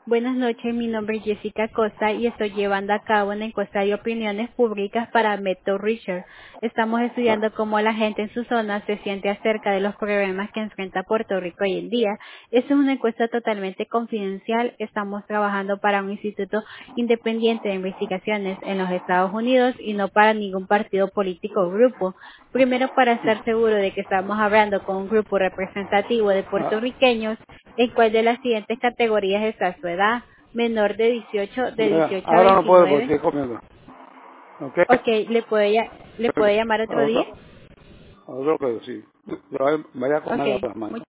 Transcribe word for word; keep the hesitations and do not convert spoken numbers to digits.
Buenas noches, mi nombre es Jessica Costa y estoy llevando a cabo una encuesta de opiniones públicas para Meto Research. Estamos estudiando cómo la gente en su zona se siente acerca de los problemas que enfrenta Puerto Rico hoy en día. Esta es una encuesta totalmente confidencial. Estamos trabajando para un instituto independiente de investigaciones en los Estados Unidos y no para ningún partido político o grupo. Primero, para estar seguro de que estamos hablando con un grupo representativo de Ah, puertorriqueños, ¿en cuál de las siguientes categorías está su edad? Menor de dieciocho, de mira, dieciocho a ahora no puedo porque veintinueve. estoy comiendo. ¿Ok? Ok, ¿le puede, ya- ¿le puede llamar otro día? Otro, otro que sí. Vaya a comer a Ok, las manos.